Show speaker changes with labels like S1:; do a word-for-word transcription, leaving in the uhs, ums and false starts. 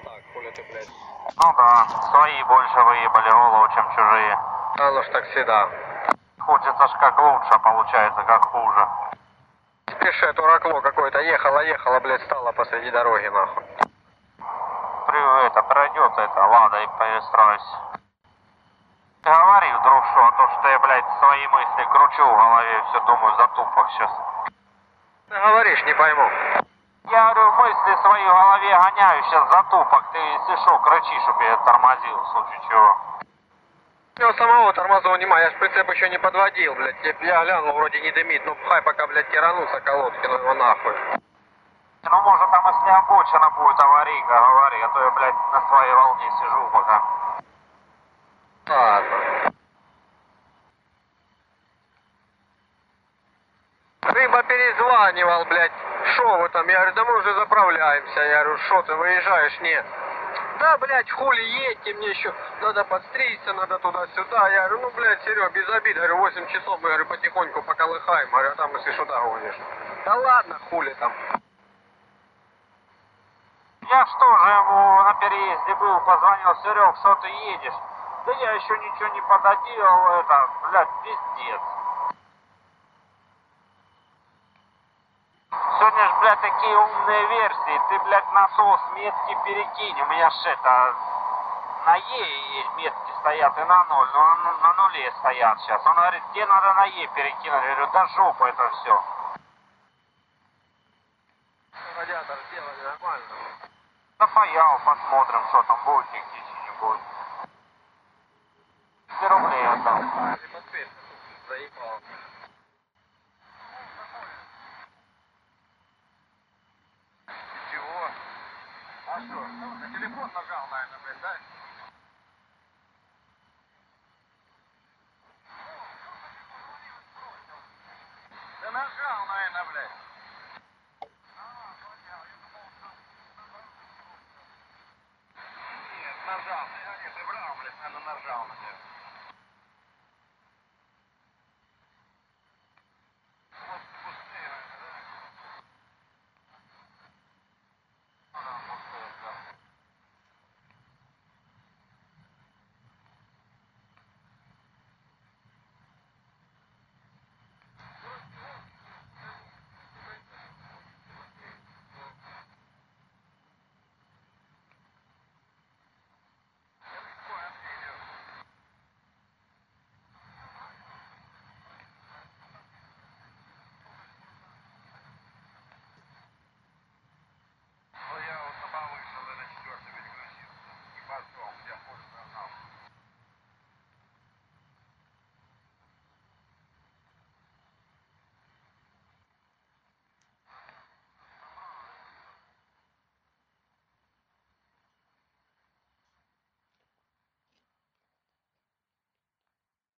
S1: так, хули ты, блядь.
S2: Ну да, свои больше выебали голову, чем чужие.
S1: А ну ж так всегда.
S2: Хочется ж как лучше, а получается как хуже.
S1: Спеши, дуракло какое-то, ехала, ехала, блядь, стала посреди дороги, нахуй.
S2: При, это, пройдет это, ладно, и перестроюсь. Ты говори вдруг что, а то что я, блядь, свои мысли кручу в голове, все думаю, затупок сейчас.
S1: Ты говоришь, не пойму.
S2: Я говорю, мысли свои в голове гоняю сейчас затупок, ты, если что, кричи, чтобы я тормозил, в случае чего.
S1: У него самого тормозов нема, я ж прицеп еще не подводил, блядь. Я глянул, вроде не дымит, ну пхай пока, блядь, тиранутся колодки, ну его нахуй.
S2: Ну, может, там, если обочина будет аварийка, говори, а то я, блядь, на своей волне сижу пока.
S1: Ладно. Рыба перезванивал, блядь. Шо вы там? Я говорю, да мы уже заправляемся. Я говорю, шо ты выезжаешь? Нет. Да, блядь, хули едьте, мне еще надо подстричься, надо туда-сюда. Я говорю, ну, блядь, Серег, без обид. Говорю, восемь часов мы, говорю, потихоньку поколыхаем. Говорю, а там, если что, догонишь. Да ладно, хули там.
S2: Я что же ему на переезде был, позвонил, Серег, что ты едешь? Да я еще ничего не пододелал, это, блядь, пиздец. Сегодня ж, блядь, такие умные версии, ты, блядь, насос метки перекинь, у меня ж это, на Е метки стоят и на ноль, но на, на нуле стоят сейчас. Он говорит, тебе надо на Е перекинуть, я говорю, да жопа это все.
S1: Радиатор сделали нормально.
S2: Да паял, посмотрим, что там будет, технически не будет. двести рублей отдал.
S1: Заебал. Чего? А что? Ну, на телефон нажал, наверное, блядь, да? Да нажал, наверное, блядь.